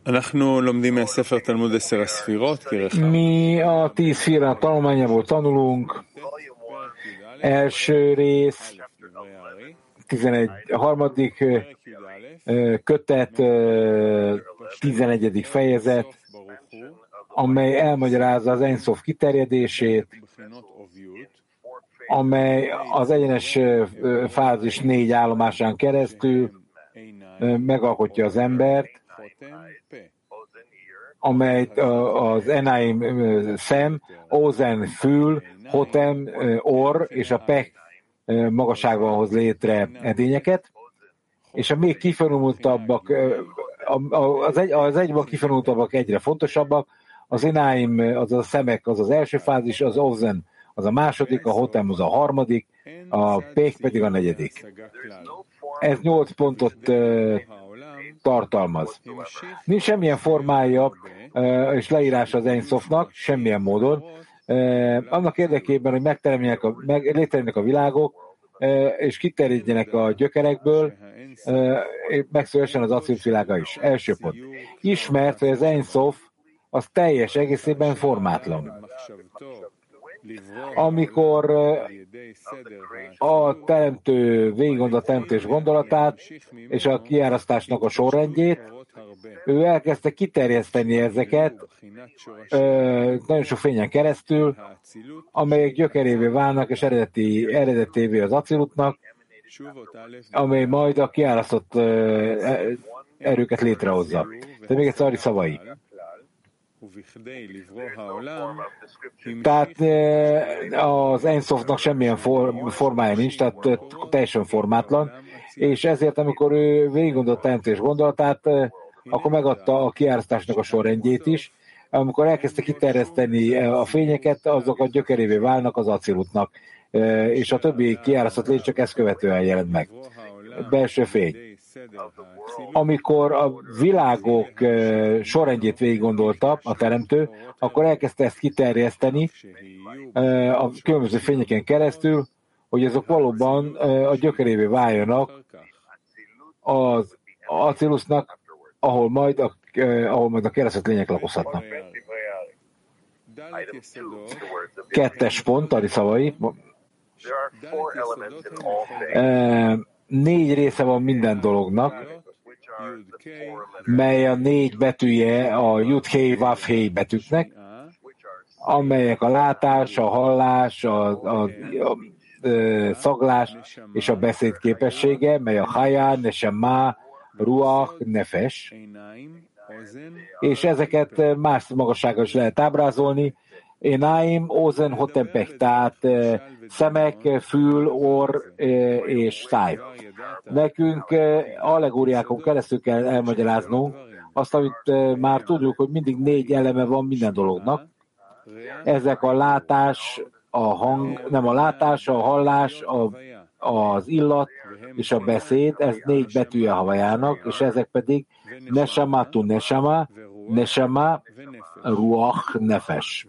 Mi a 10 szféra tanulmányából tanulunk. Első rész, 11, a harmadik kötet, 11. fejezet, amely elmagyarázza az Ein Sof kiterjedését, amely az egyenes fázis 4 állomásán keresztül megalkotja az embert, amely az Enaim szem, Ozen fül, Hotem orr és a Pek magasságban hoz létre edényeket, és a még kifinomultabbak, az egyben kifinomultabbak egyre fontosabbak, az Enaim, az a szemek, az az első fázis, az Ozen az a második, a Hotem az a harmadik, a Pek pedig a negyedik. Ez 8 pontot tartalmaz. Nincs semmilyen formája és leírása az Ein Sofnak, semmilyen módon. Annak érdekében, hogy létrejönnek a világok, és kiterjedjenek a gyökerekből, megszülessen az Acilut világa is. Első pont. Ismert, hogy az Ein Sof az teljes egészében formátlan. Amikor a teremtő végiggondol a teremtés gondolatát és a kiárasztásnak a sorrendjét, ő elkezdte kiterjeszteni ezeket nagyon sok fényen keresztül, amelyek gyökerévé válnak és eredetévé az Acilutnak, amely majd a kiárasztott erőket létrehozza. De még egyszer szavai. Tehát az Ein Sofnak semmilyen formája nincs, tehát teljesen formátlan, és ezért, amikor ő végiggondolt teremtés gondolatát, akkor megadta a kiárasztásnak a sorrendjét is. Amikor elkezdte kiterjeszteni a fényeket, azok a gyökerévé válnak az Acilutnak, és a többi kiárasztott lény csak ezt követően jelent meg. Belső fény. Amikor a világok sorrendjét végiggondolta a teremtő, akkor elkezdte ezt kiterjeszteni a különböző fényeken keresztül, hogy azok valóban a gyökerévé váljanak az Acilusnak, ahol majd a keresztett lények lakozhatnak. 2. pont, Ari szavai. 4 része van minden dolognak, mely a 4 betűje a Jud-Hé, Vav-Hé betűknek, amelyek a látás, a hallás, a szaglás és a beszéd képessége, mely a Haya, Neshama, Ruach, Nefesh, és ezeket más magassággal is lehet ábrázolni. Enaim, Ozen, Hotem, Pek, tehát szemek, fül, orr és száj. Nekünk allegóriákon keresztül kell elmagyaráznunk azt, amit már tudjuk, hogy mindig 4 eleme van minden dolognak. Ezek a látás, a hang, nem a látás, a hallás, az illat és a beszéd, ez 4 betűje havajának, és ezek pedig Neshama tu Neshama, Neshama, Ruach, Nefesh.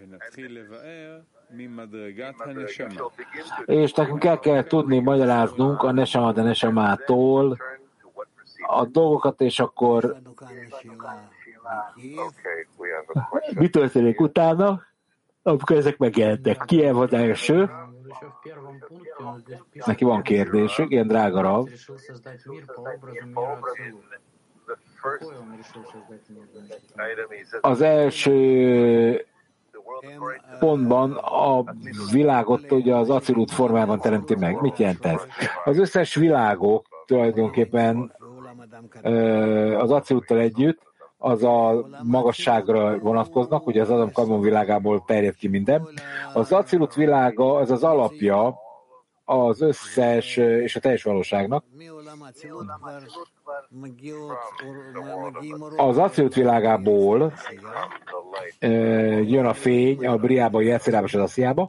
És nekünk el kell tudni magyaráznunk a Neshama de Neshamától a dolgokat, és akkor mi történik utána, amikor ezek megjelentek. Kiev az első. Neki van kérdésük, ilyen drága Rav. Az első pontban a világot ugye az Acilut formában teremti meg. Mit jelent ez? Az összes világok tulajdonképpen az Aciluttal együtt az a magasságra vonatkoznak, ugye az Adam Kadmon világából terjed ki minden. Az Acilut világa az az alapja az összes és a teljes valóságnak. Az Acilut világából jön a fény a Briába, a Jetszerába és az Asziába.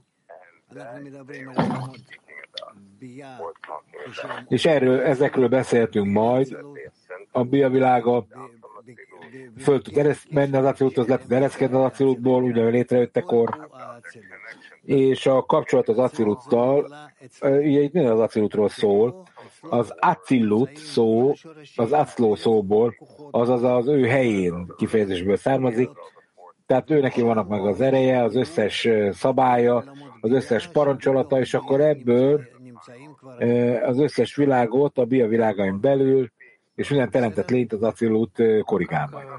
És ezekről beszéltünk majd. A Bia világa föl tud menni az Aciluthoz, le tud ereszkedni az Acilutból, ugye létrejöttekor. És a kapcsolat az Aciluttal, ugye itt minden az Acilutról szól, Az Acilut szó, az Acló szóból, azaz az ő helyén kifejezésből származik, tehát ő neki vannak meg az ereje, az összes szabálya, az összes parancsolata, és akkor ebből az összes világot a Bia világain belül, és minden teremtett lényt az Acilut korrigál majd.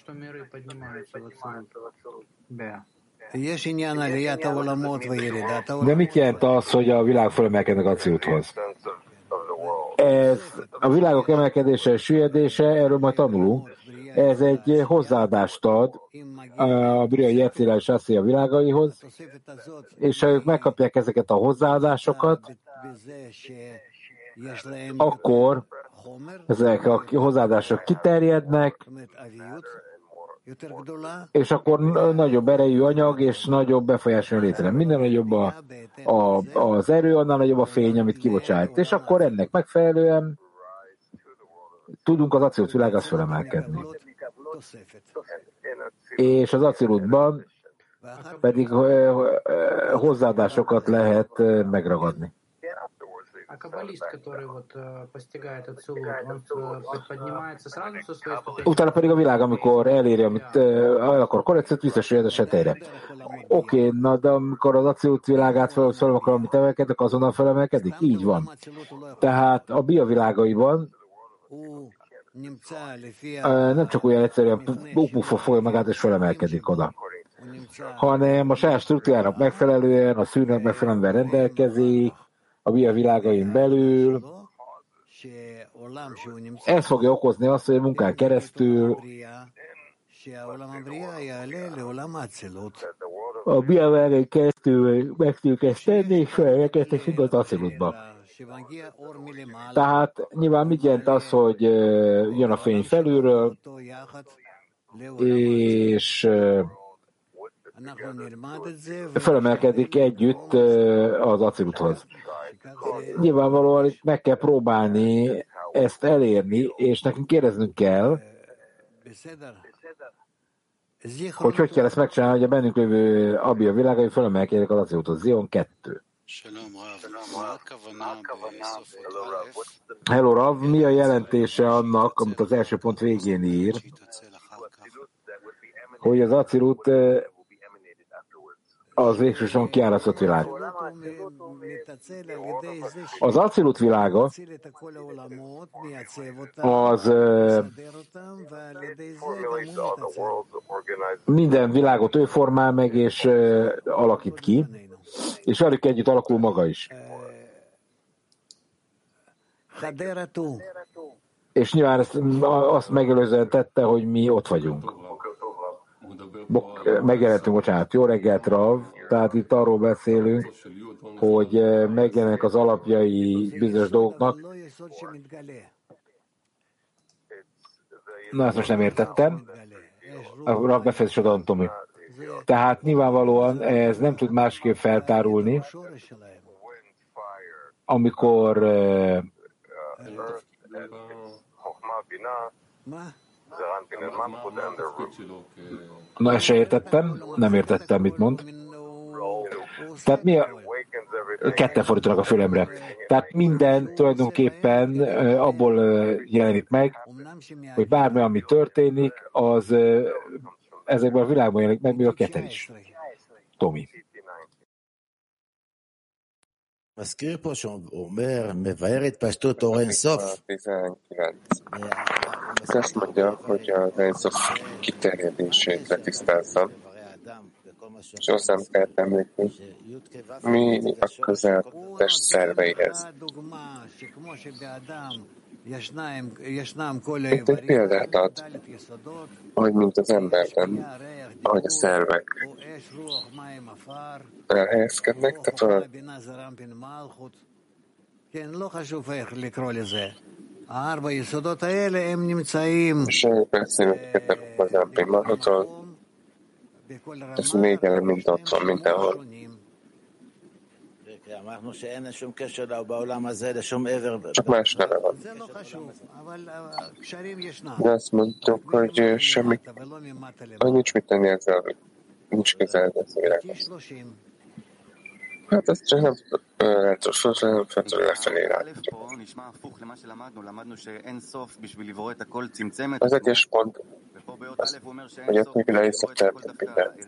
De mit jelent az, hogy a világ fölemelkednek Aciluthoz? Ez a világok emelkedése és süllyedése, erről majd tanulunk. Ez egy hozzáadást ad a Bria Jecila és Assia világaihoz, és ha ők megkapják ezeket a hozzáadásokat, akkor ezek a hozzáadások kiterjednek, és akkor nagyobb erejű anyag és nagyobb befolyás jön létre. Minden nagyobb az erő, annál nagyobb a fény, amit kibocsát. És akkor ennek megfelelően tudunk az Acilut világhoz fölemelkedni. És az Acilutban pedig hozzáadásokat lehet megragadni. А каббалист, который постигает Ацилут, он поднимается сразу со своей ступени? Utána pedig a világ, amikor eléri, amit el akar korrekciót, visszasüllyed a setére. Oké, na de amikor az Acilut világát fel akar, amit emelkednek, azonnal felemelkedik? Így van. Tehát a Bia világaiban nem csak olyan egyszerűen puffa fogja magát és felemelkedik oda, hanem a saját struktúrának megfelelően, a szűrnek megfelelően rendelkezik, a Bia világain belül. Ez fogja okozni azt, hogy a munkán keresztül a Bia világain keresztül meg tudjuk ezt tenni, és felelkedhetünk az Acilutba. Tehát nyilván mit jelent az, hogy jön a fény felülről, és felemelkedik együtt az Aciluthoz. Nyilvánvalóan itt meg kell próbálni ezt elérni, és nekünk éreznünk kell, hogy kell ezt megcsinálni, hogy a bennünk lévő Abia világai felemelkedjenek az Aciluthoz. Zion 2. Hello Rav, mi a jelentése annak, amit az első pont végén ír, hogy az Acilut az végsősorban kiárasztott világ. Az Acilut világa az minden világot ő formál meg és alakít ki, és velük együtt alakul maga is. És nyilván ezt, azt megelőzően tette, hogy mi ott vagyunk. Megjelentünk, bocsánat, jó reggelt, Rav. Tehát itt arról beszélünk, hogy megjelennek az alapjai bizonyos dolgoknak. Na, ezt most nem értettem. A Rav befejezés adom, Tomi. Tehát nyilvánvalóan ez nem tud másképp feltárulni, amikor na, ezt se értettem, nem értettem, mit mond. Tehát mi a... Ketten fordítanak a fülemre. Tehát minden tulajdonképpen abból jelenik meg, hogy bármi, ami történik, az ezekben a világban jelenik meg, még a ketten is. Tomi. מזכיר פה שהוא אומר, מבאר התפשטות אור אינסוף. Ez azt mondja, hogy az Einszof kiterjedését letisztázza, és hozzám kell emlékni, mi a közel test szerveihez. Itt egy példát ad, hogy mint az emberben, ahogy a szervek elhelyezkednek, tehát és beszélünk az Ampi Mahotról, ez még elem, mint ott van, mindenhol. Csak más neve van. De azt mondtuk, hogy semmi, nincs mit tenni ezzel, nincs közel ez a világhoz. Hát ez csak nem rendes, nem feltől lefelé látjuk. Az egyes pont, az, hogy ott még le is szokták mindent.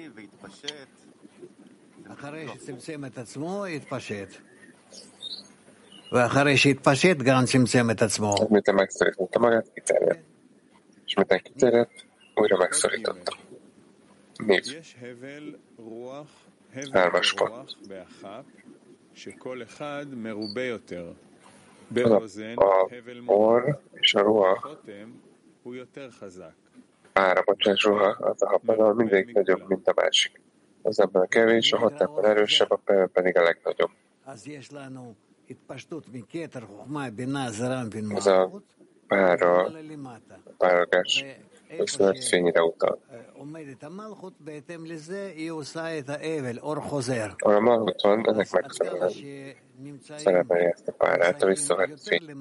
Hát miután megszorította magát, kiterjedt. És miután kiterjedt, újra megszorította. Név. 3-as pont. A orr és a ruha, áramocsos ruha, az a habban, mindegyik nagyobb, mint a másik. Az ebben a kevés, a hatában erősebb, a perben pedig a legnagyobb. Ez a párolgás viszont fényre utal. Ahol a malhut van, ennek megfelelően szerepelje ezt a párát, a visszavett fény.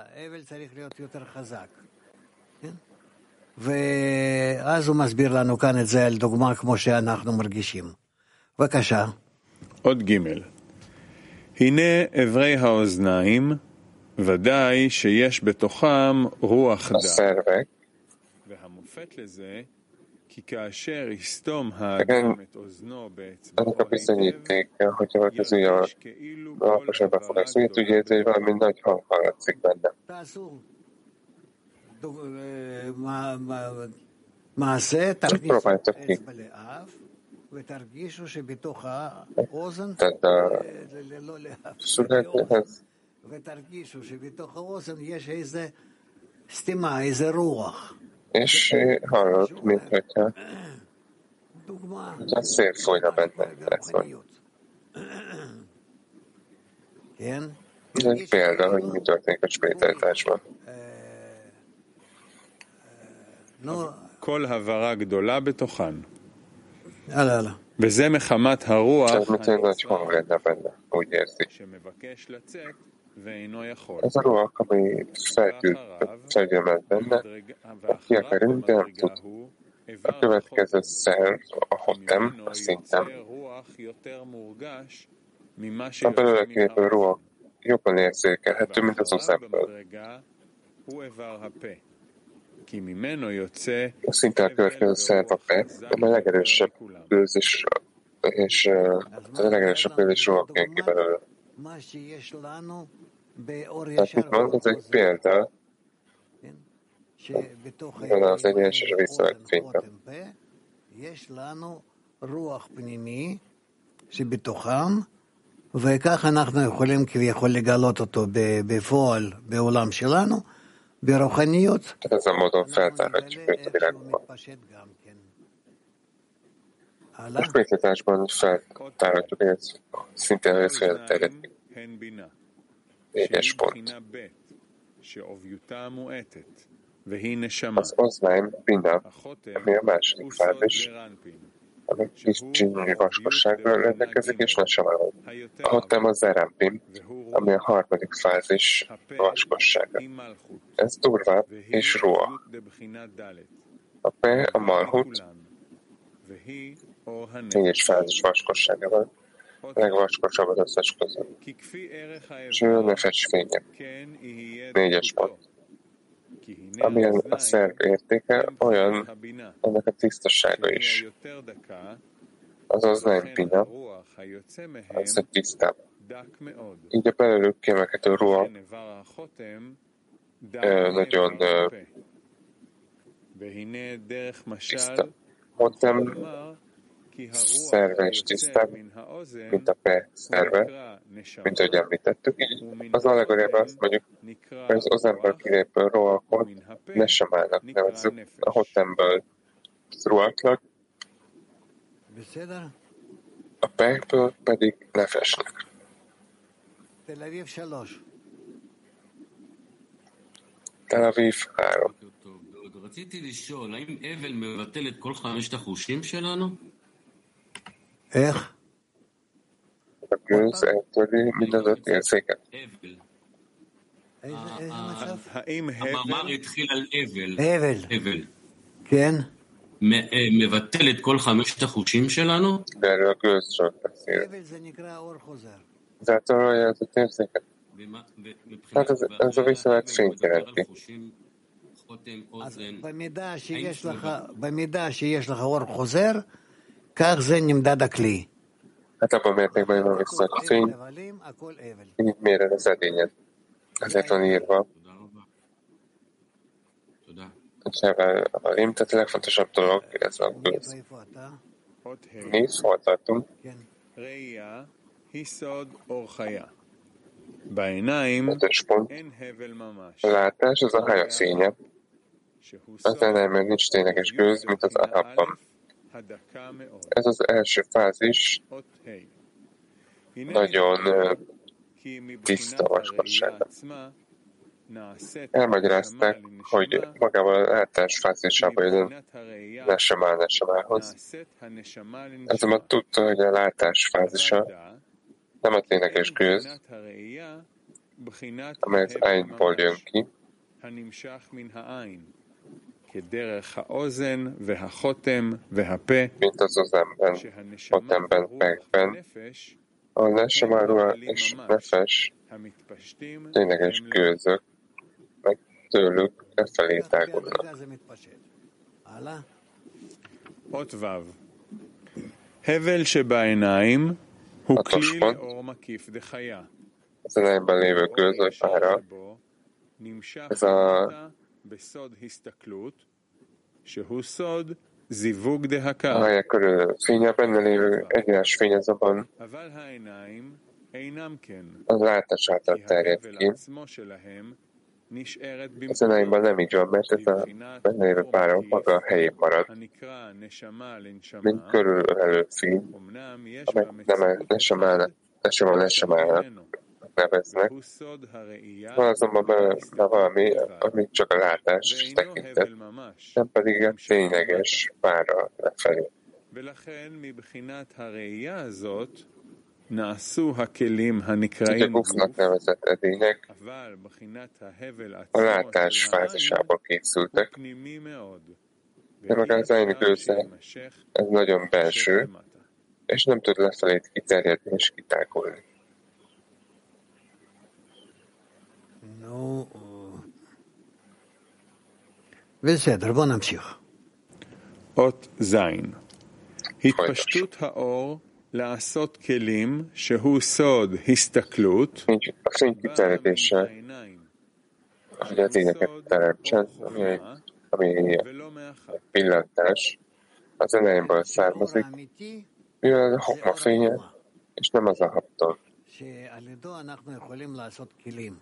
ואז הוא מסביר לנו כאן את זה על דוגמה כמו שאנחנו מרגישים. בבקשה. עוד ג' הנה אברי האוזניים, ודאי שיש בתוכם רוח דעת. והמופת לזה, כי כאשר יסתום האדם את אוזנו באצבעו היותר, יש כאילו כל הברה תעשו מעשה, תרגישו אצבע לאף ותרגישו שבתוך האוזן לא לאף ותרגישו שבתוך האוזן יש איזה סתימה, איזה רוח. És hallod, mint hogyha a szél folyna benne. Ez egy példa, hogy mi történik a spiritualitásban. כל הברה גדולה בתוכן. וזה מחמת הרוח שמבקש לצאת ואינו יכול. Ez a ruha, ami felgyűlmelt benne, ki akar jönni, de nem tud. A következő szerv, a hotem, a szintem, a belőle kilépő ruha jobban érzékelhető, mint az uszábből. A szinten következő szerv a pe, a legerősebb bőzés és a legerősebb bőzés ruha jön ki belőle. Tehát mit mond, ez egy példa, van az egyenes és a visszavett fényben. וכך אנחנו יכולים כביכול לגלות אותו בפועל בעולם שלנו, ברוחניות. ezen módon feltárhatjuk őt a világban. A spiritualitásban feltárhatjuk őt, szintén őt felterjedni. 4-es pont. Az oznaim bina, ami a második fázis, ami kis csínyű vaskossággal rendelkezik, és nesemával. A hotem az zerampim, ami a harmadik fázis vaskossága. Ez durvább és ruha. A pe a malhut, 4-es fázis vaskossága van, a legvaskosabb az összes között. És ő a nefes fénye. 4-es pont. Amilyen a szerv értéke, olyan annak a tisztasága is. Azaz nem pina, az egy tisztább. Így a belőlük kiemelkedő ruha nagyon tiszta. Hotem szerve is tisztább, mint a pe szerve, mint ahogy említettük. Így az allegoriában azt mondjuk, hogy az ozemből kilépő ruhakot nesemának nevezzük, a hotemből ruhaknak, a pekből pedig nefesnek. Tel Aviv 3. רציתי לשאול, האם אבל מבטל את כל 5 החושים שלנו? איך? A gőz eltörli mind az 5 érzéket. המאמר התחיל על אבל. אבל. כן? מבטל את כל חמשת החושים שלנו? De erről a gőzről beszél. אבל זה נקרא אור חוזר. Zátolja az érzéket. Hát ez a visszavált fényt jelenti. אז במידה שיש לך אור חוזר, כך זה נמדד הכלי. Hát abban mértékben jön a visszavált fény, így méred az edényed. Ezért van írva. És ebben a rím, tehát a legfontosabb dolog, ez a gőz. Nézd, hol tartunk. ראייה היא סוד אור חיה. בעיניים 5. pont. אין הבל ממש. A látás, az a haja fénye. Az ellenben nincs tényleges gőz, mint az Ahabban. הדקה מאוד. Ez az első fázis, אות ה'. הנה nagyon כי tiszta מבחינת vaskossága. הראייה עצמה נעשית Elmagyarázták, hogy magával a látás fázisában jön מבחינת הראייה nesemához. נעשית הנשמה לנשמה. Azonban tudta, hogy a látás fázisa nem a tényleges gőz, מבחינת הראייה, בחינת amely az ההבל ányból jön ממש, ki, הנמשך מן העין, כדרך האוזן והחותם והפה, mint az özemben, שהנשמה hotemben, והרוח pekben, והנפש ahol nesemárua és nefes המתפשטים tényleges הם gőzök, meg tőlük lefelé tágulnak. זה מתפשט. הלאה. אות ו' הבל שבעיניים הוא התושבות. כלי לאור מקיף דחיה. Az elejében lévő gőz, vagy pára, שבו נמשך ez a למטה בסוד הסתכלות, שהוא סוד זיווג דהקה. helyek körül fénye, benne lévő egyenes fény azonban אבל העיניים אינם כן, az látás által כי terjed ההבל ki. עצמו שלהם נשארת Az elejében nem így van, mert ez a benne lévő pára maga a helyén marad, הנקרא נשמה לנשמה, mint körülölelő fény, אמנם יש amely במציאות nesemának neveznek. הוא סוד הראייה Van azonban benne valami, ami csak a látás ואינו tekintet, הבל ממש. nem pedig a tényleges pára lefelé. ולכן מבחינת הראייה הזאת נעשו הכלים Így a הנקראים gufnak nevezett edények אבל בחינת ההבל a עצמו látás של העין fázisából הוא készültek, פנימי מאוד. de maga az én gőze, שיימשך ez nagyon belső, למטה. és nem tud lefelé kiterjedni és kitágulni. נו, בסדר, בוא נמשיך. אות זין התפשטות האור לעשות כלים שהוא סוד הסתכלות Nincs a fény kiterjedése, העיניים hogy a tényeket teremtsen, ami ולא מאחת. pillantás, az elejéből származik, האמיתי mivel a hokma fénye, és nem az a habtól. שעל ידו אנחנו יכולים לעשות כלים.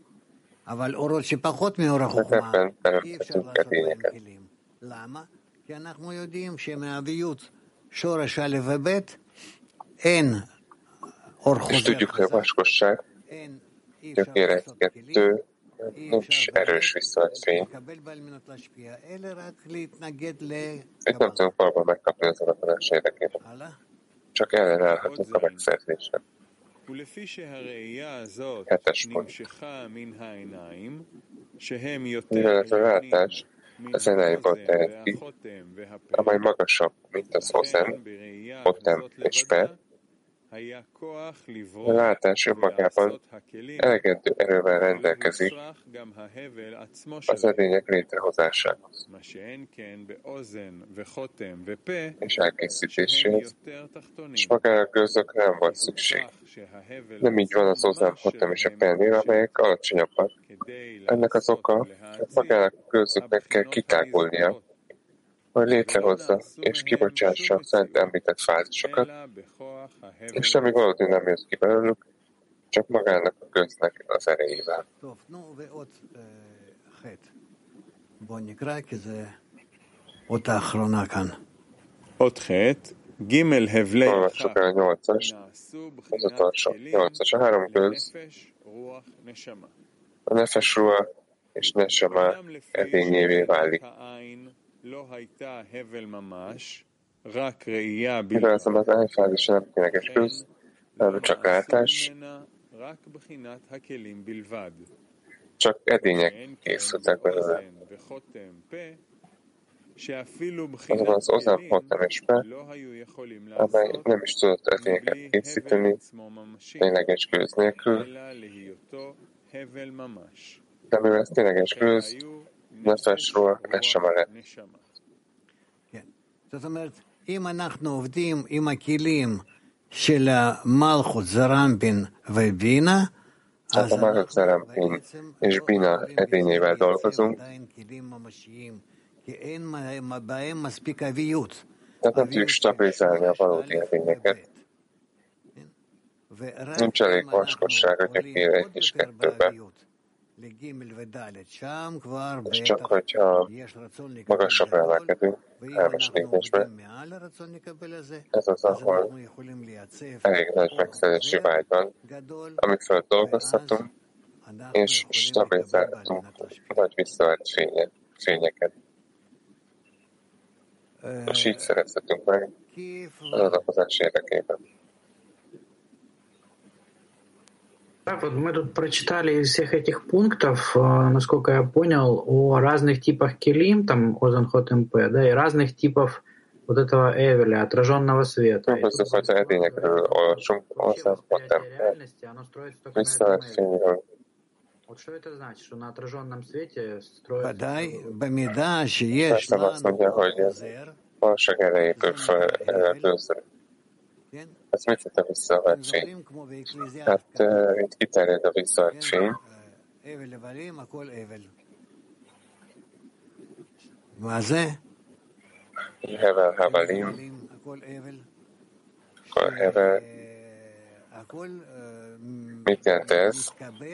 אבל אורות שפחות מאור החוכמה, ebben אי אפשר teremthetünk לעשות בהם edényeket. כלים. למה? כי אנחנו יודעים שמהוויות שורש א' וב' אין אור És חוזר tudjuk, hogy a חזק, vaskosság אין, אי אפשר gyökére לעשות כלים, kettő, אי nincs אפשר erős visszavet fény. לקבל בה על מנת להשפיע, אלא רק להתנגד Itt nem לקבלה. tudunk valóban megkapni az alapodás érdekében. הלאה. Csak ellenállhatunk a megszerzésre. ולפי שהראייה הזאת 7. pont. נמשכה מן העיניים, שהם יותר Mivel ez a látás מן az elejéből האוזן terjed ki, והחותם והפה, amely magasabb, mint az ozem, לכן בראייה hotem הזאת és לבדה, pe, היה כוח a לברוא látás önmagában ולעשות הכלים, elegendő erővel rendelkezik והוצרך גם ההבל עצמו az שלהם, edények létrehozásához מה שאין כן באוזן וחותם ופה, és שהם elkészítéséhez, יותר tחתונים. és magára a gőzökre nem volt szükség. Nem így van az ozem, hotem és a pennél, amelyek alacsonyabbak. Ennek az oka, hogy magának a gőzöknek kell kitágulnia, hogy létrehozza és kibocsássa a szent említett fázisokat, és semmi valódi nem jött ki belőlük, csak magának a gőznek az erejével. טוב, נו, ועוד ח'. בוא נקרא, כי זה אות האחרונה כאן. אות ח' ג' הבלי Olvassuk el a 8-as, נעשו az בחינת utolsó, כלים 8-as, a három gőz, לנפש, רוח, נשמה. a nefes ruha és nesema גם לפי edényévé válik. העין לא הייתה הבל ממש, רק ראייה Mivel בלבד. azonban az ányfázis nem tényleges gőz, hanem csak látás, ממנה רק בחינת הכלים בלבד. csak edények שאין כן készültek belőle. באוזן וחותם פה, azonban az Ozan Potemesbe, amely nem is tudott edényeket készíteni, tényleges gőz nélkül, de mivel ez tényleges gőz, nefesről nesama lett. זאת אומרת, אם אנחנו עובדים עם הכלים של המלכות זרמפין ובינה, אז המלכות זרמפין és Bina edényével dolgozunk, tehát nem tudjuk stabilizálni a valódi edényeket. Nincs elég vaskosság a gyökér 1 és 2-be. És csak hogyha magasabbra emelkedünk, 3-as 4-esbe, ez az, ahol elég nagy megszerzési vágy van, amit fel dolgozhatunk, és stabilizálhatunk nagy visszavett fényeket. És így szerezhetünk meg az adakozás érdekében. Да, вот мы тут прочитали из всех этих пунктов, насколько я понял, о разных типах келим, там Озанхот МП, да, и разных типов вот этого Эвеля, отраженного света. Восприятие реальности, оно строится только на этом Эвеле. Вот что это значит, что на отраженном свете строится... Persze azt mondja, hogy valóság erre épül fel a gőzre. Ez mit jelent a visszavett fény? Hát itt kiterjed a visszavett fény. Hevel, Havalim, akkor Hevel. Mit jelent ez?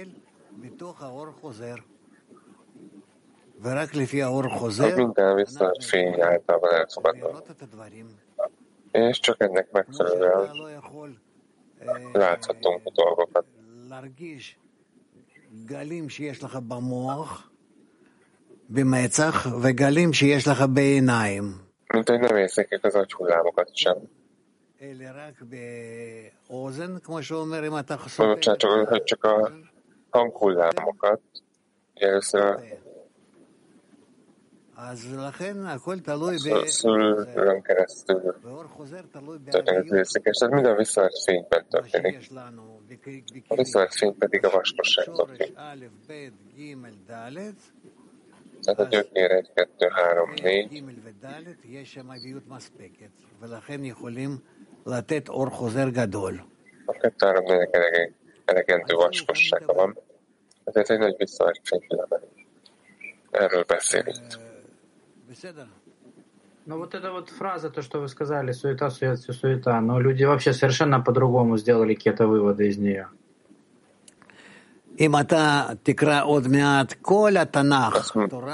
Az minden visszavett fény általában elfogadva. És csak ennek megfelelően láthatunk a dolgokat. Mint hogy nem érzékek az agyhullámokat sem. Bocsánat, hogy csak a hanghullámokat, először szülőn keresztül történik az érzékes, tehát minden visszavett fényben történik. A visszavett fény pedig a vaskosságtól függ. Tehát a gyökér 1, 2, 3, 4. A 2, 3, 4 elegendő vaskossága van, ezért egy nagy visszavett fényfilament. Erről beszélünk. Ну вот эта вот фраза, то, что вы сказали, суета, суета, все суета, но люди вообще совершенно по-другому сделали какие-то выводы из нее. אם אתה תקרא עוד מעט כל התנ"ך,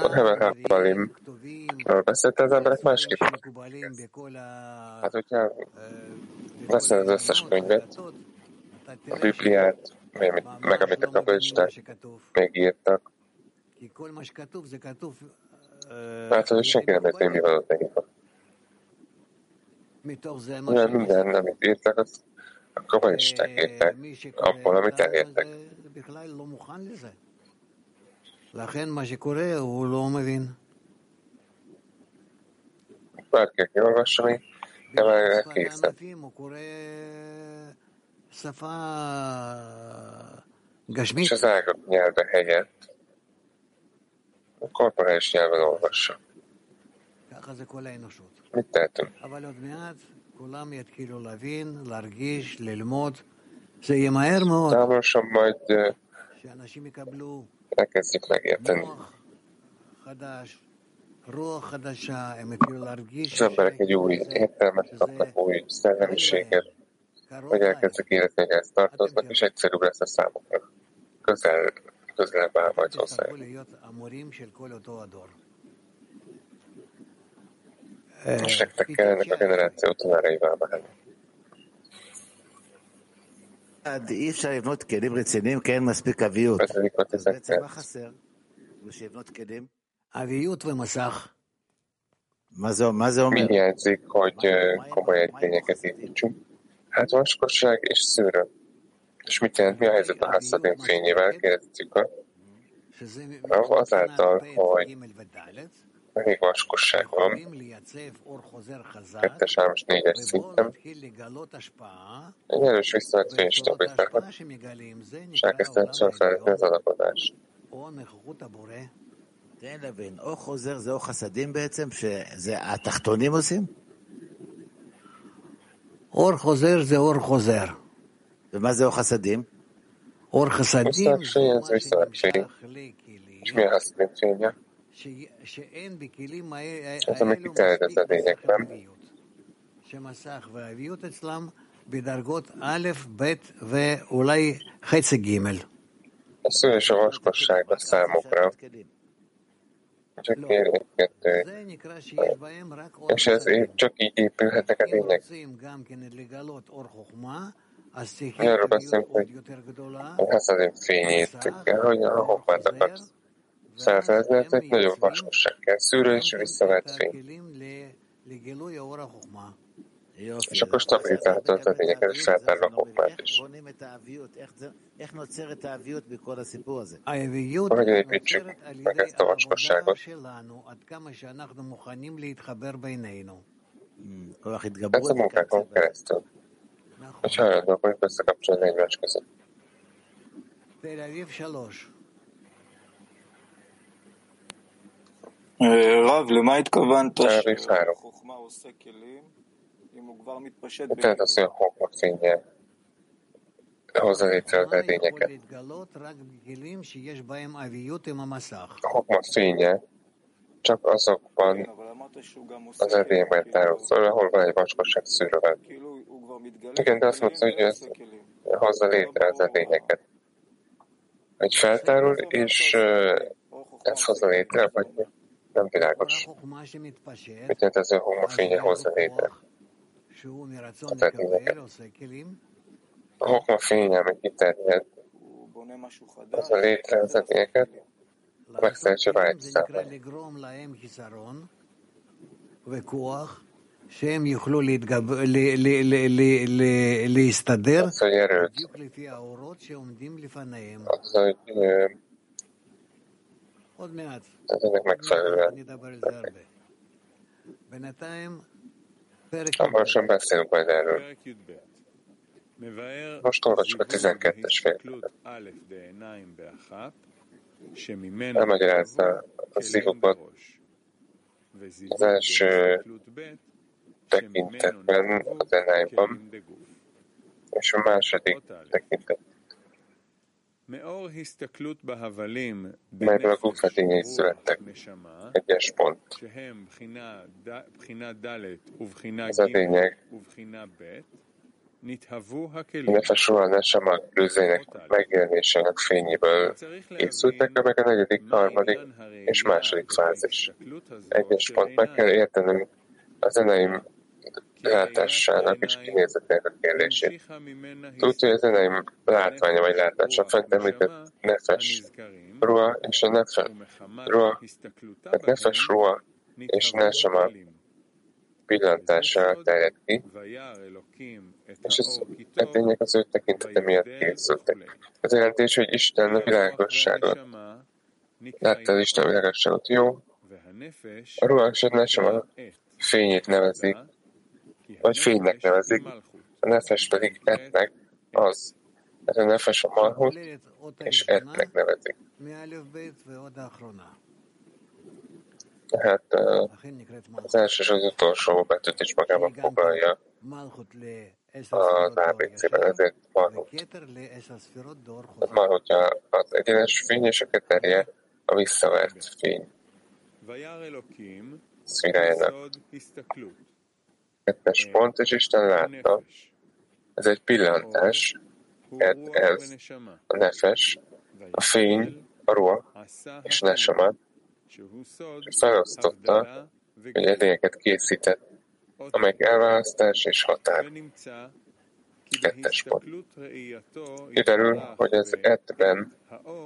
beszélt az emberek másképp. Hát, hogyha veszel az összes könyvet, a Bibliát, meg amit a kabbalisták még írtak, hát, hogy senki nem érti, mi van ott írva. Mivel minden, amit írtak, az a kabbalisták írták, abból, amit elértek. Bárki, aki olvassa még, nem elég készen. És az ágak nyelve helyett a korporális nyelven olvassa. Mit tehetünk? Támorosan majd elkezdjük megérteni. Az emberek egy új értelmet kapnak, új szellemiséget, hogy elkezdek érezni, hogy ezt tartoznak, és egyszerűbb lesz a számukra. Közelebb áll majd hozzá. És nektek kell ennek a generáció tanáraivá válni. אי אפשר לבנות כלים רציניים כי אין מספיק אביות. בעצם מה חסר? בשביל לבנות כלים? אביות ומסך. מה זה אומר? Mi hiányzik, hogy komoly edényeket építsünk? Hát vaskosság és szőrő. És mit jelent, mi a helyzet a Hasszadin fényével? Kérdezzük azáltal, hogy elég vaskosság van, 2-es, 3-as, 4-es szinten. Egy erős visszavett fénystablit meghat, és elkezdett felvetni az adakodást. תן להבין, או חוזר זה או חסדים בעצם, שזה התחתונים עושים? אור חוזר זה אור חוזר. ומה זה או חסדים? אור חסדים זה visszavett fény. És mi a használt fénye? שאין בכלים Ez a kiterjedett edényekben. שמסך והאביות אצלם בדרגות א', ב' ואולי חצי ג'. A sző és a vaskosság a számokra. Csak kettő. És ez csak így épülhetnek edények. Arról beszélünk, hogy a Hasadim fényét kell, hogy a hokmát akarsz felfedezni, ez egy nagyobb vaskosság kell. Szűrő és visszavett fény. És akkor stabilizálható az edényeket, és feltárni a hokmát is. Hogyan építsük meg ezt a vaskosságot? Ez a munkákon keresztül. Hogy hajlandóak vagyunk összekapcsolni egymás között. רב, למה התכוונת שהחוכמה עושה כלים אם הוא כבר מתפשט tehát az, hogy a hokma fénye hozza létre az edényeket. A hokma fénye csak azokban az edényben tárul föl, ahol van egy vaskosság szűrővel. Igen, de azt mondta, hogy ez hozza létre az edényeket. Hogy feltárul, és ez hozza létre, vagy nem világos. Mit jelent ez, hogy a hokma fénye hozza létre az edényeket? A hokma fénye, ami kiterjed, hozza létre az edényeket, megszeretse vágy számára. שהם יוכלו להסתדר בדיוק לפי האורות שעומדים לפניהם. עוד מעט. נדבר על זה הרבה. בינתיים פרק Most olvassuk a 12-es fejezetet. Elmagyarázza a szívukot az első tekintetben, az enájban, és a második tekintet. Melyről a gufetényei születtek. Egyes pont. Az edények nefes ruha nesama lőzének megjelenésének fényéből készültek, meg a negyedik, harmadik és második fázis. Egyes pont, meg kell értenünk az eneim látásának és kinézetének a kérdését. Tudja, hogy az eneim látványa vagy látása fent említett nefes ruha és a nefes ruha és nesama pillantására terjed ki, és az edények az ő tekintete miatt készültek. Az jelentés, hogy Isten a világosságot látta az Isten a világosságot, jó? A ruha és a nesama fényét nevezik, vagy fénynek nevezik, a nefes pedig etnek, az. Ez a nefes a malhut, és etnek nevezik. Tehát az első és az utolsó betűt is magában foglalja az ABC-ben, ezért malhut. A malhutja az egyenes fény, és a keterje a visszavert fény. Szfirájának. Kettes pont, és Isten látta. Ez egy pillantás, ez a nefes, a fény, a ruha és a nesama, és felosztotta, hogy edényeket készített, amelyek elválasztás és határ. Kettes pont. Kiderül, hogy az etben,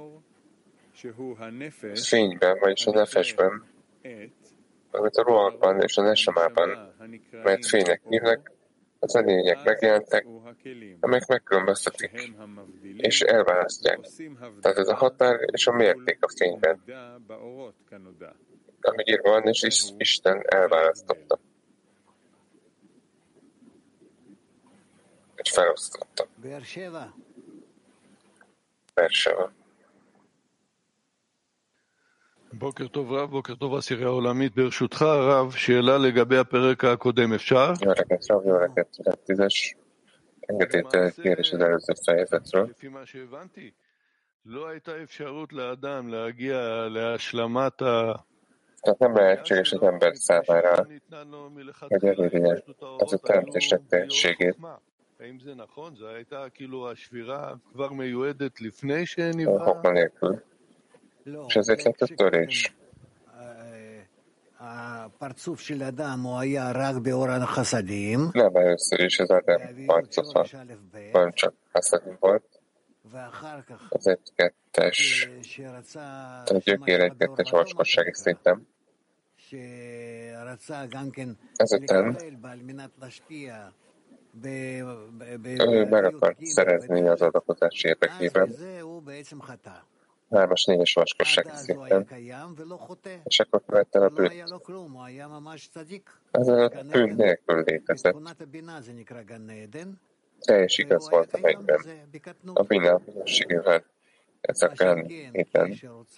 fényben, vagyis a nefesben, amit a ruhakban és a nesamában, melyet fénynek hívnak, az edények megjelentek, amelyek megkülönböztetik és elválasztják. Tehát ez a határ és a mérték a fényben. Amíg írva van, és Isten elválasztotta. És felosztotta. Berseva. בוקר טוב רב, בוקר טוב עשירייה עולמית. ברשותך הרב, שאלה לגבי הפרק הקודם, אפשר? Jó reggelt, Rav, jó reggelt, 10-es. Engedélyt kérdés az előző fejezetről. לפי מה שהבנתי, לא הייתה אפשרות לאדם להגיע להשלמת Tehát nem lehetséges az ember számára, hogy elérje az a teremtésnek teljességét. Hokma nélkül. És ezért lett a törés. Nem először is az Ádám arcosa, hanem csak Haszadim volt. Az egy kettes, a gyökér egy kettes vaskossági szinten. Ezután ő meg akart szerezni az adakozás érdekében. 3-as, 4-es vaskossági szinten. És akkor követte a bűnt. Ez a bűn nélkül létezett. Teljes igaz volt a mennyben. A bina minőségével ez a Gán-Éden.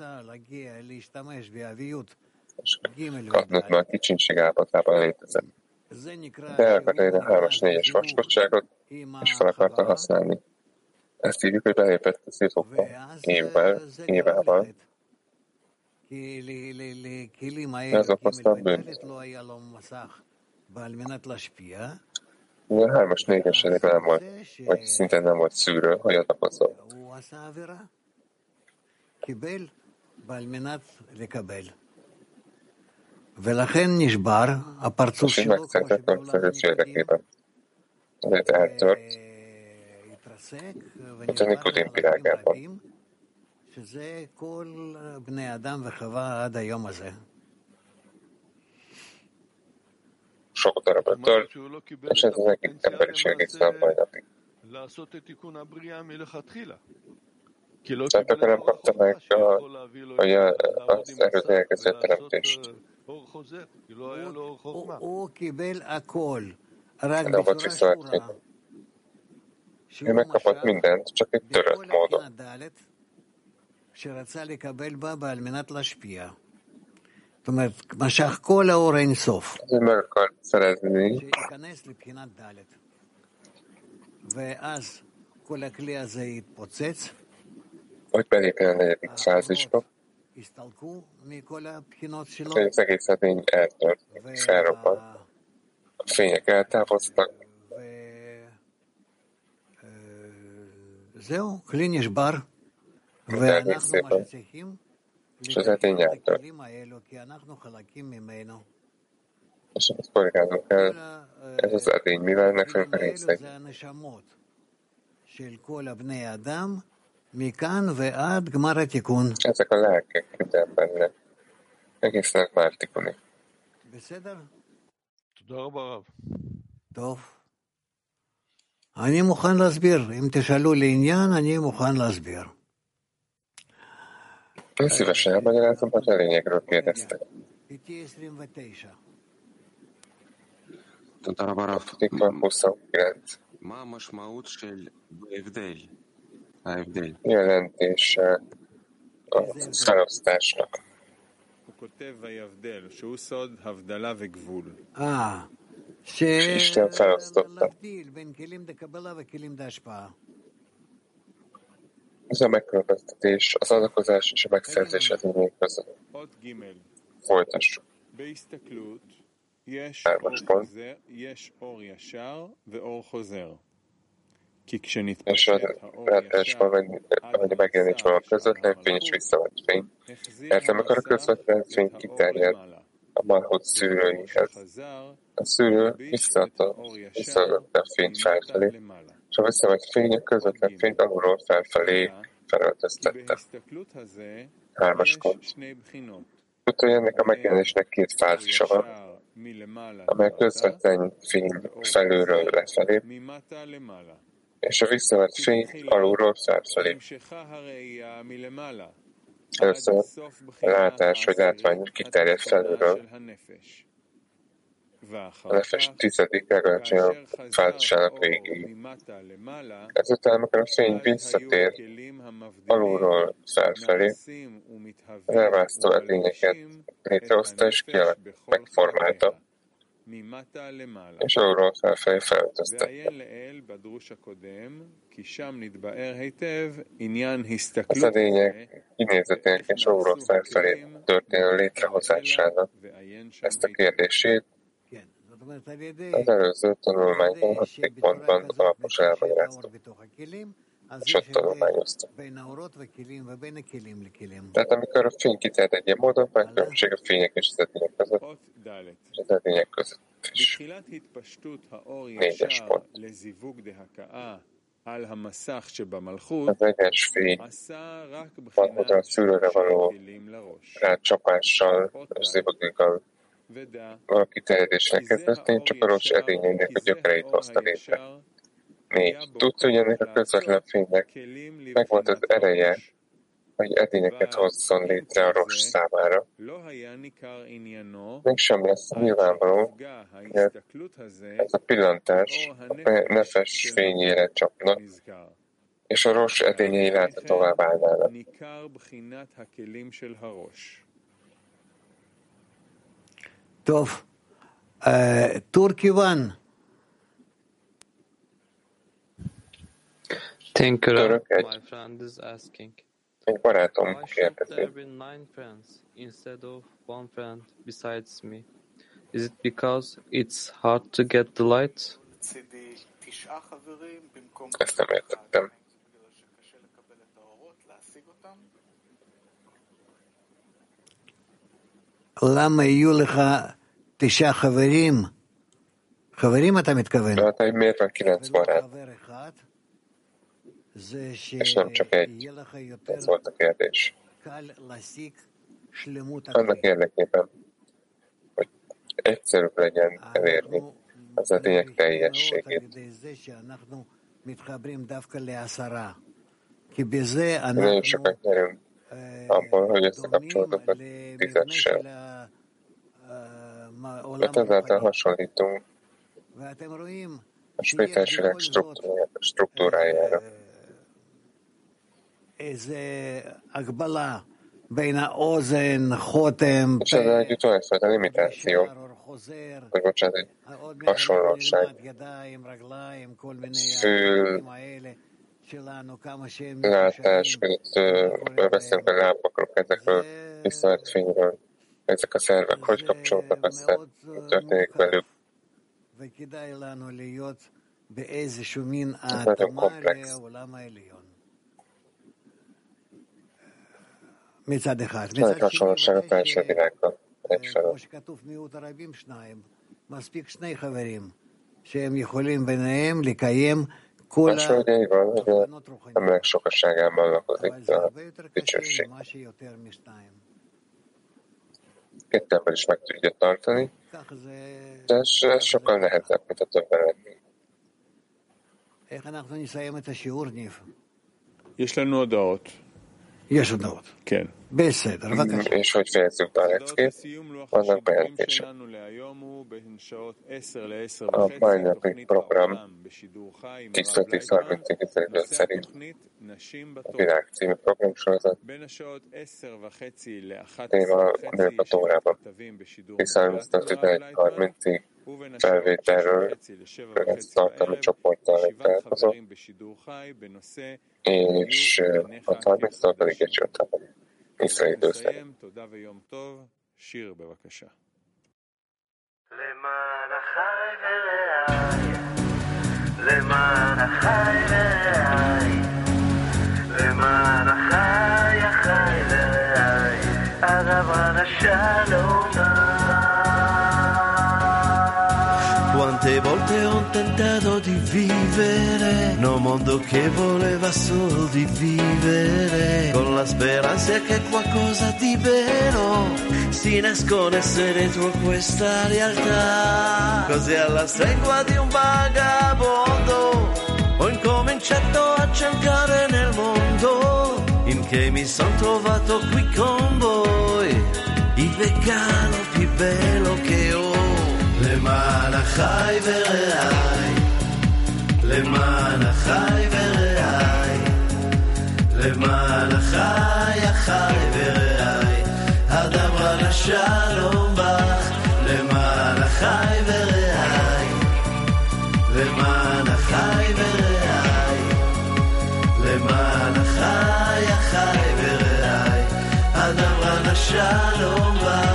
És kapnod már kicsinség állapotában létezett. De el akart érni a 3-as, 4-es vaskosságot, és fel akarta használni. Ezt írjuk, hogy belépett a szívokba évával. Ez okozta a bűnt. A 3-as, 4-es nem volt, vagy szintén nem volt szűrő, hogy adakozott. És így megszertett a szerzés érdekében. Ezért eltört, mint a Nikodém virágában. Sok darabra tört, és ez az egész emberiség egészen a mai napig. Tehát akkor nem kapta meg az erőt elkezdő teremtést. Nem volt visszavetni. Ő megkapott mindent, csak egy törött módon. Ő meg akar szerezni, hogy belépjen a 4. fázisba, hogy az egész edény eltört, felrobban. A fények eltávoztak, minden részében, és az edény eltört. És ezt korrigálnunk kell, ez az edény, mivel ennek vagyunk a részei. Ezek a lelkek minden benne, egészen Mártikunig. טוב. אני מוכן להסביר. אם תשאלו לעניין, אני מוכן להסביר. Én szívesen elmagyarázom, hogy a lényegről kérdeztek. תודה רבה רב. 29. מה המשמעות של ההבדל? Jelentése a felosztásnak. הוא כותב ויבדל, שהוא סוד הבדלה וגבול. És Isten felosztotta. Ez a megkülönböztetés, az adakozás és a megszerzés edények között. Folytassuk. 3-as pont. És a látásban, vagy a megjelenésben van közvetlen fény és visszavett fény. Értem, amikor a közvetlen fény kiterjed a Malhut szűrőihez. A szűrő visszaadta a fényt felfelé, és a visszavett fény a közvetlen fényt alulról felfelé felöltöztette. 3-as pont. Utána ennek a megjelenésnek 2 fázisa van, amely a közvetlen fény felülről lefelé, és a visszavett fény alulról felfelé. Először a látás, hogy látványos kiterjed felülről. A nefes 10. legalacsonyabb fázisának végéig. Ezután, amikor a fény visszatér alulról felfelé, az elválasztó edényeket létrehozta és megformálta, és alulról felfelé felöltöztette. Az edények kinézetének és alulról felfelé történő létrehozásának ezt a kérdését az előző tanulmányban 6. pontban alaposan elmagyaráztuk, és ott tanulmányoztuk. Tehát amikor a fény kitelt egy ilyen módon, van különbség a fények és az edények között, és az edények között is. 4. pont. Az egyes fény valóban a szűrőre való rácsapással és zivogékkal valaki kiterjedésnek kezdett, csak a rossz edényeinek a gyökereit hozta létre. 4. Tudsz, hogy ennek a közvetlen fénynek megvolt az ereje, hogy edényeket hozzon létre a rossz számára. Mégsem lesz nyilvánvaló, hogy ez a pillantás a nefes fényére csapnak, és a rossz edényei láthatóvá válnának. טוב, טורקי וואן. Thank you, my friend is asking. Egy barátom Why should there kérdezi. be 9 friends instead of one friend besides me? Is it because it's hard to get the light? Ezt nem értettem. למה יהיו לך 9 חברים? חברים אתה מתכוון? Hát, hogy miért van 9 barát, és nem csak egy? Ez volt a kérdés. Annak érdekében, hogy egyszerűbb legyen elérni az edények teljességét. Nagyon sokat nyerünk abból, hogy összekapcsolódunk a 10-essel. Mert ezáltal hasonlítunk a spirituális világ struktúrájára. És ezzel együtt van egyfajta limitáció, vagy bocsánat, egy hasonlóság. Fül, látás között beszélünk a lábakról, ezekről, visszavett fényről. Ezek a szervek hogy kapcsolódnak össze, mi történik velük. Ez nagyon komplex. Van egy hasonlóság a felső világban egyfelől. Máshogy így van, hogy a emberek sokasságában lakozik a dicsőség. 2 ember is meg tudja tartani, de ez sokkal nehezebb, mint a többen lenni. יש לנו הודעות. יש הודעות. כן. בסדר, בבקשה. És hogy fejezzük be a leckét, vannak bejelentések. A mai napi program 10-10-30 időt szerint a Világ című programsorozat téma a nők órában. 10-30-30 felvételről ezt tartalmi csoporttal egy találkozó, és a 30-tól pedig egy csőtában. Észre idő szerint. למען החי ורעי, למען החי החי ורעי, הרב השלום. Quante volte ho tentato di vivere in un mondo che voleva solo di vivere, con la speranza che qualcosa di vero si nascondesse dentro questa realtà. Così alla stregua di un vagabondo ho incominciato a cercare nel mondo in che mi son trovato qui con voi, il regalo più bello che ho. למען החי ורעי, למען החי ורעי, למען החי החי ורעי, הדבר לשלום בך, למען החי ורעי, למען החי ורעי, למען החי החי ורעי, הדבר לשלום בך.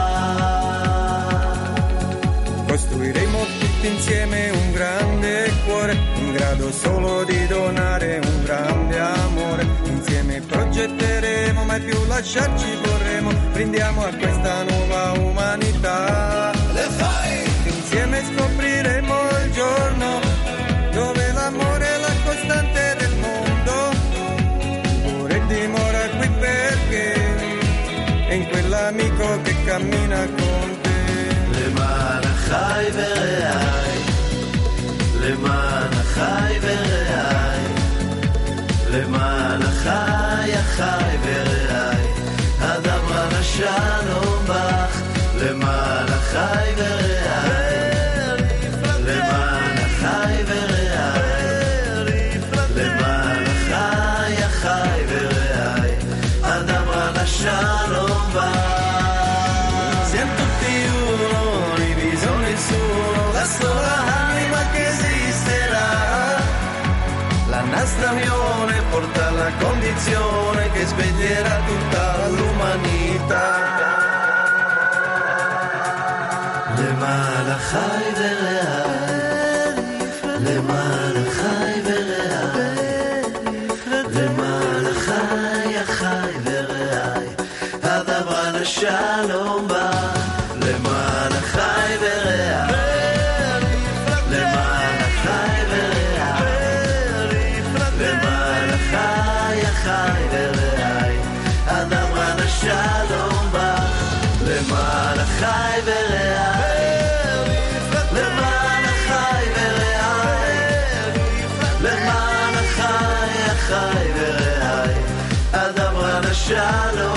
Costruiremo tutti insieme un grande cuore, in grado solo di donare un grande amore. Insieme progetteremo, mai più lasciarci vorremmo. Brindiamo a questa nuova umanità. Le fai! Insieme scopriremo il giorno dove l'amore è la costante del mondo. Pure dimora qui perché è in quell'amico che cammina con te. למען החי ורעי, למען החי ורעי, למען החי החי ורעי, הדבר לשלום בך, למען החי ורעי, למען החי ורעי, למען החי החי ורעי, הדבר לשלום בך. La sola anima che esisterà, la nostra unione porta alla condizione che sveglierà tutta l'umanità. למען החי ורעי, למען החי ורעי, למען החי החי ורעי, הדבר לשלום בא, למען החי ורעי. חי ורעי, הדבר לשלום בך, למען החי ורעי, למען החי ורעי, למען החי החי ורעי, הדבר לשלום